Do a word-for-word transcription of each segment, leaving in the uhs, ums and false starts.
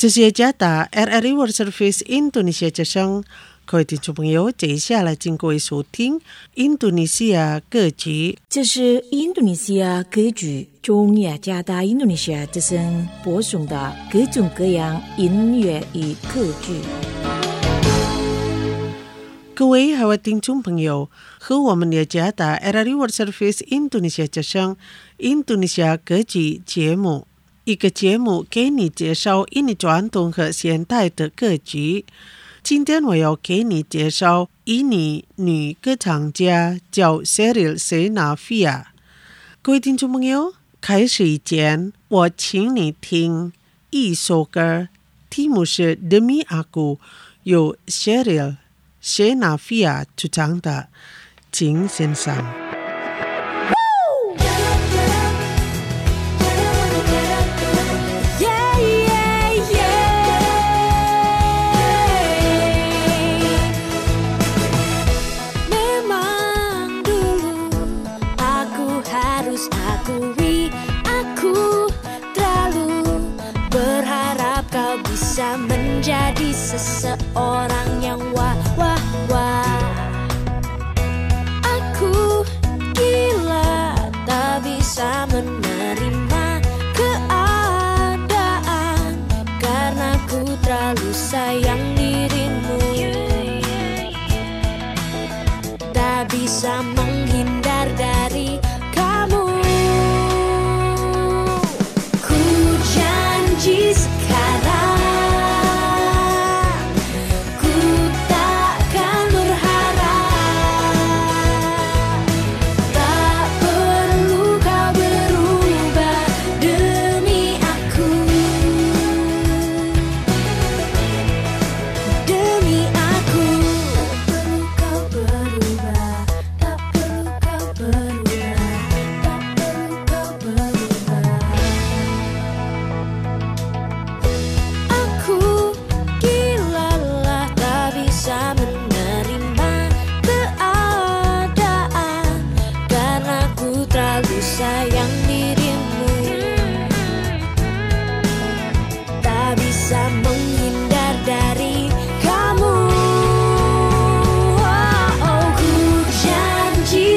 这是加达 R R I World Service 印度尼西亚之声，各位听众朋友，接下来请各位收听印度尼西亚歌剧。 这是印度尼西亚歌剧中雅加达印度尼西亚之声播送的各种各样音乐与歌剧。 各位海外听众朋友，和我们雅加达 R R I World Service 印度尼西亚之声印度尼西亚歌剧节目，一个节目给你介绍印尼传统和现代的歌剧。今天我要给你介绍印尼女歌唱家叫 Cheryl Senavia。各位听众朋友，开始以前，我请你听一首歌，题目是 Demi Aku， 由 Cheryl Senavia 主唱的，请欣赏。 Menjadi seseorang yang wah wah wah. Aku gila tak bisa menerima keadaan karena ku terlalu sayang dirimu. Tak bisa menghindar dari kamu. Ku janji sekarang sayang dirimu, tak bisa menghindar dari kamu. Oh, oh, ku janji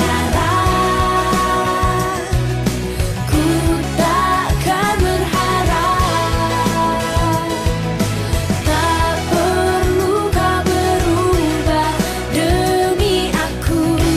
sekarang ku takkan berharap, tak perlu kau berubah demi aku.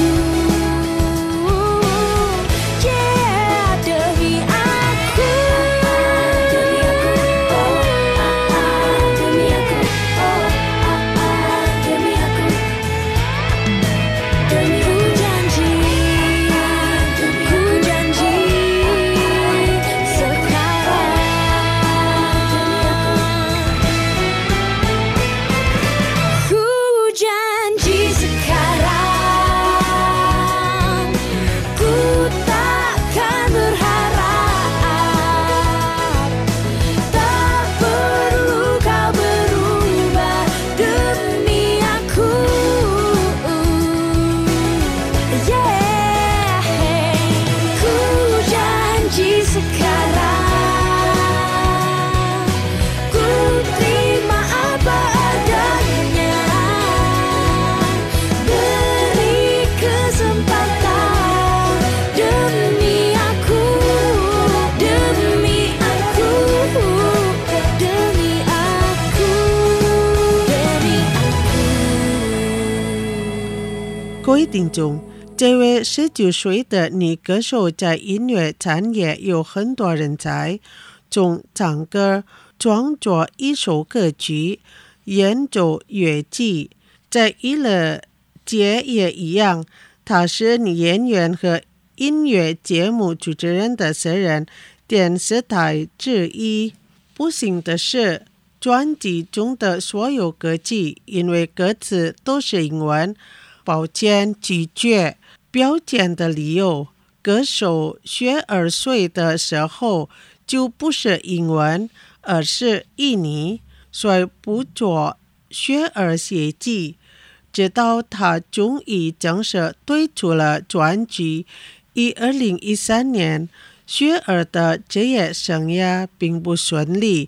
各位听众，这位十九岁的女歌手在音乐产业有很多人才，从唱歌、创作一首歌曲、演奏乐器，在娱乐界也一样。她是女演员和音乐节目主持人的私人电视台之一。不幸的是，专辑中的所有歌曲因为歌词都是英文，抱歉拒绝。表现的理由，歌手十二岁的时候就不是英文，而是印尼，所以不做学而写记。直到他终于正式推出了专辑，以二零一三年，雪儿的职业生涯并不顺利，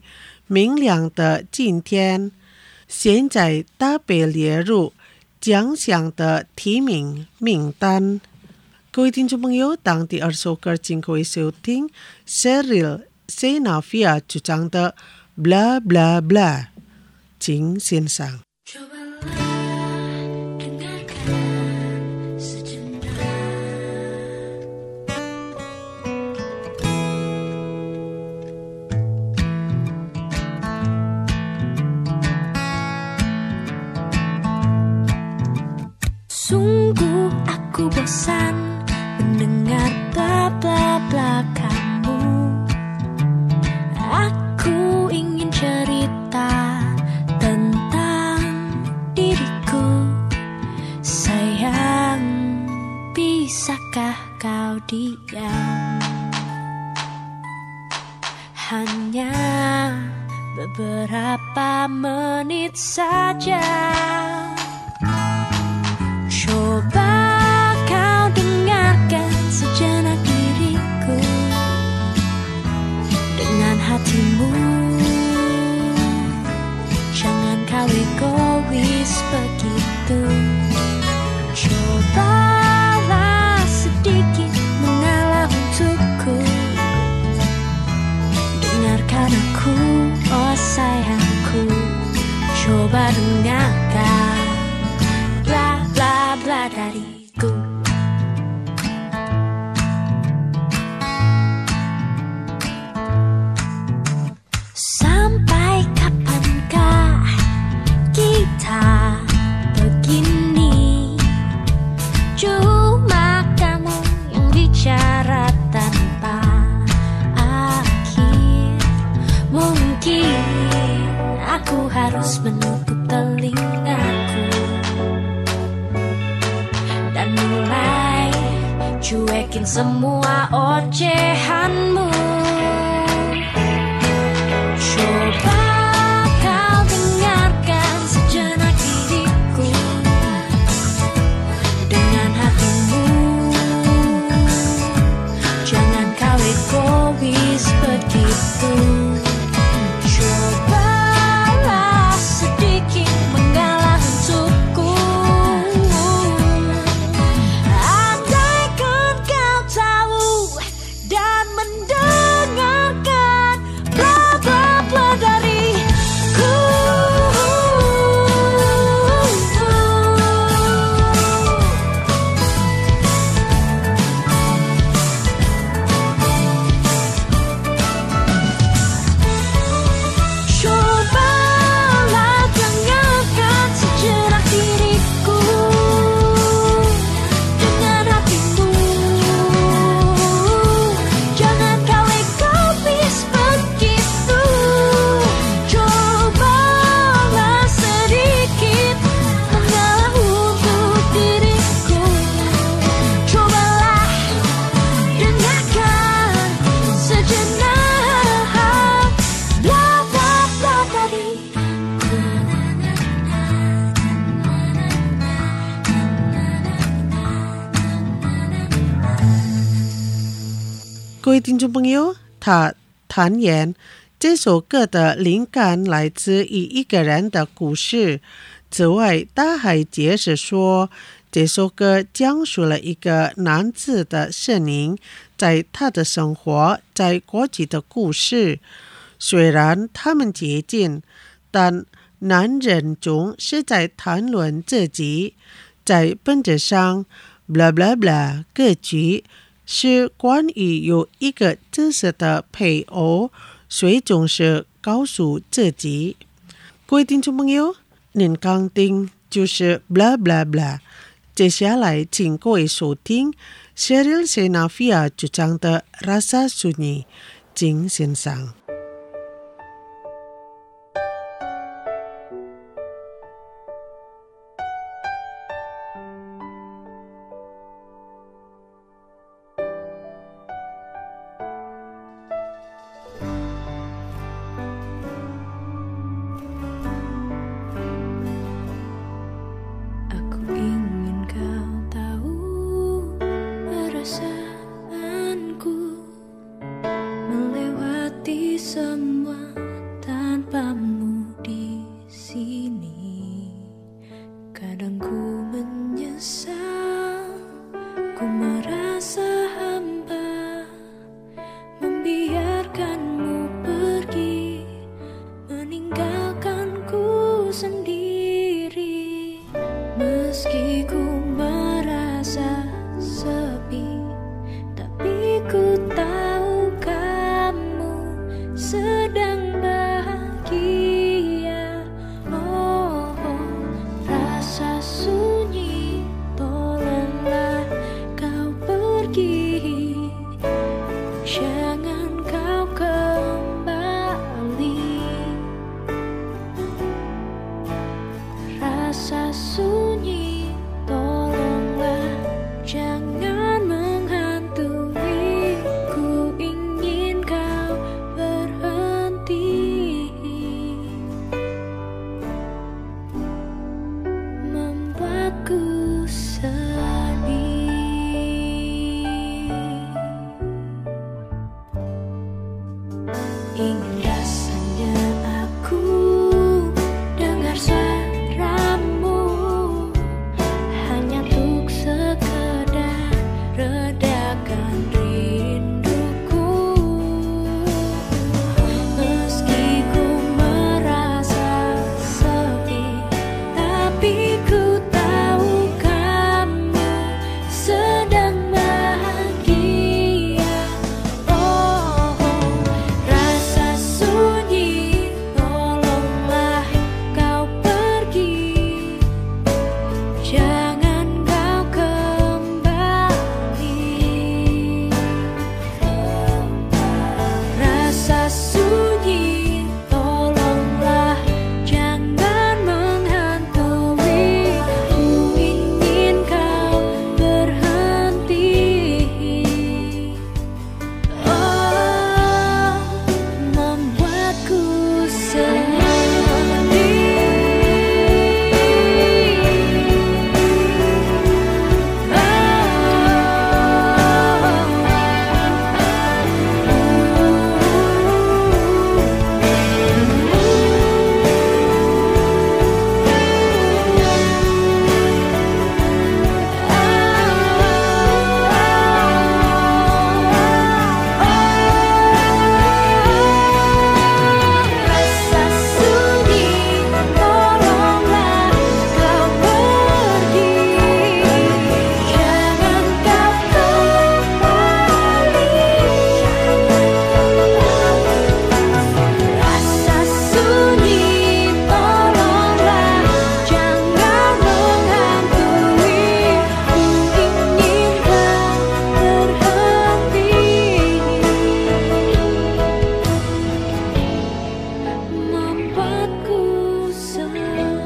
明亮的今天，现在đã被列入奖项的提名名单。各位听众朋友，当第二首歌，请各位收听 Cheryl Senavia 主唱的 Blah Blah Blah， 请欣赏。 Sungguh aku bosan mendengar bla bla bla kamu. Aku ingin cerita tentang diriku. Sayang, bisakah kau diam? Hanya beberapa menit saja. Coba kau dengarkan sejenak diriku dengan hatimu. Jangan kau egois begitu. Cobalah sedikit mengalah untukku. Dengarkan aku, oh sayangku. Coba dengarkan bla dariku. Sampai kapankah kita begini? Cuma kamu yang bicara tanpa akhir. Mungkin aku harus menutup telingaku dan mulai cuekin semua ocehanmu. Coba kau dengarkan sejenak diriku dengan hatimu. Jangan kau egois begitu. Cobalah sedikit mengalah untukku. 各位听众朋友，他坦言这首歌的灵感来自于一个人的故事。此外，他还解释说，这首歌讲述了一个男子的生命，在他的生活，在国际的故事。虽然他们接近，但男人中是在谈论自己。在本质上 blah blah blah 歌曲是关于有一个知识的配偶，最终是告诉自己。各位听众朋友，您刚听就是 blah blah blah。接下来请各位收听 Cheryl Senavia 主唱的 Rasa Sunyi， 请欣赏。 Perasaanku melewati membuatku sedih.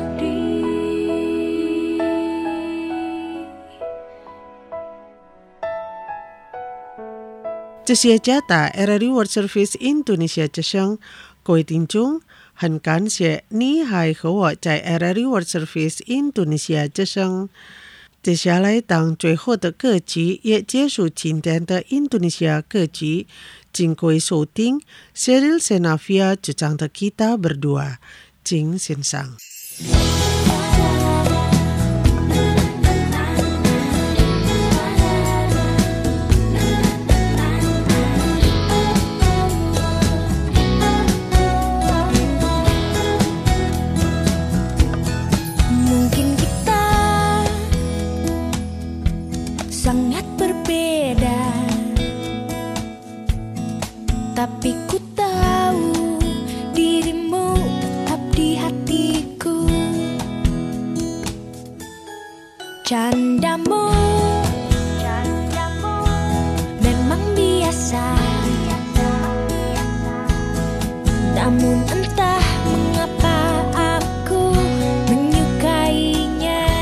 这些家打 R R U World Service Indonesia 之声，各位听众，很感谢你还和我在 R R U World Service Indonesia 之声。接下来当最后的歌曲也结束今天的印度尼西亚歌曲，请各位收听 Sheryl Senavia 主唱的 Kita Berdua， 请欣赏。 Mungkin kita sangat berbeda, tapi ku tahu dirimu tetap di hatiku. Candamu, candamu memang biasa, namun entah mengapa aku menyukainya.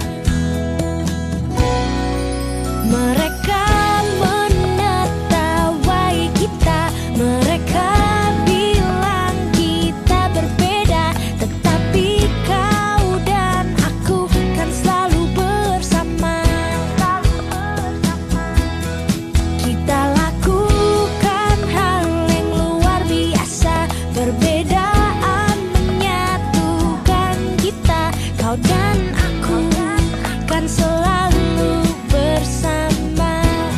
Mereka menertawai kita, mereka bilang kita berbeda, tetapi kau dan aku kan selalu bersama. Kita lakukan hal yang luar biasa, perbedaan menyatukan kita. Kau dan aku kan selalu bersama.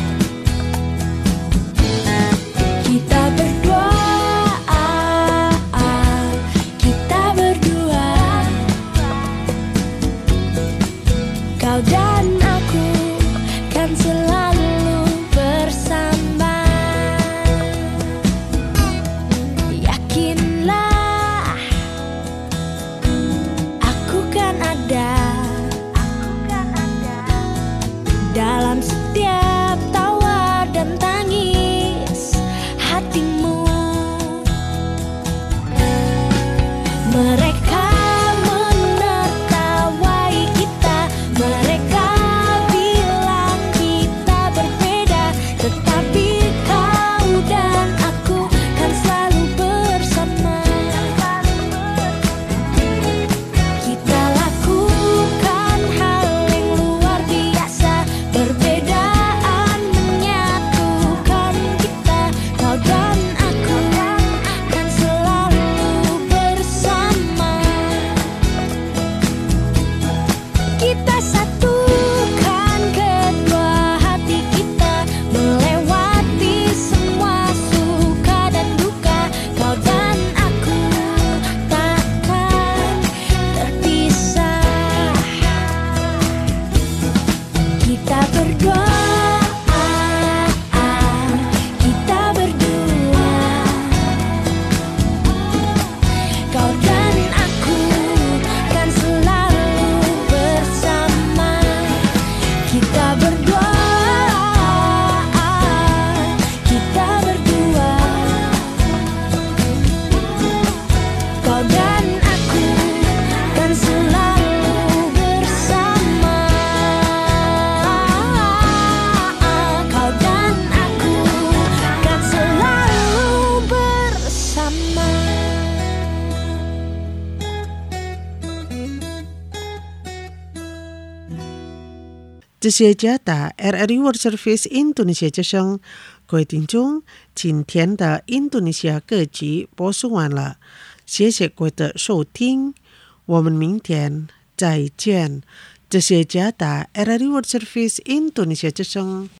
Kita berdoa, kita berdua, kau dan aku kan selalu bersama. Yakinlah, aku kan ada dalam setiap tawa dan tangis hatimu. Mereka menertawai kita, mereka bilang kita berbeda, tetapi kau dan aku kan selalu bersama. Kita lakukan hal yang luar biasa, perbedaan menyatukan kita. Kau dan aku kan selalu bersama. Kita satukan kedua hati kita, melewati semua suka dan duka. Kau dan aku takkan terpisah. Kita berdoa, kita berdua, kau dan aku kan selalu bersama. Kita berdoa, kita berdua, kau dan aku kan selalu bersama. Kau dan aku kan selalu bersama. 这些家打 R R U World Service Indonesia 之声，各位听众，今天的印度尼西亚歌曲播送完了，谢谢各位的收听，我们明天再见。这些家打 R R U World Service Indonesia 之声。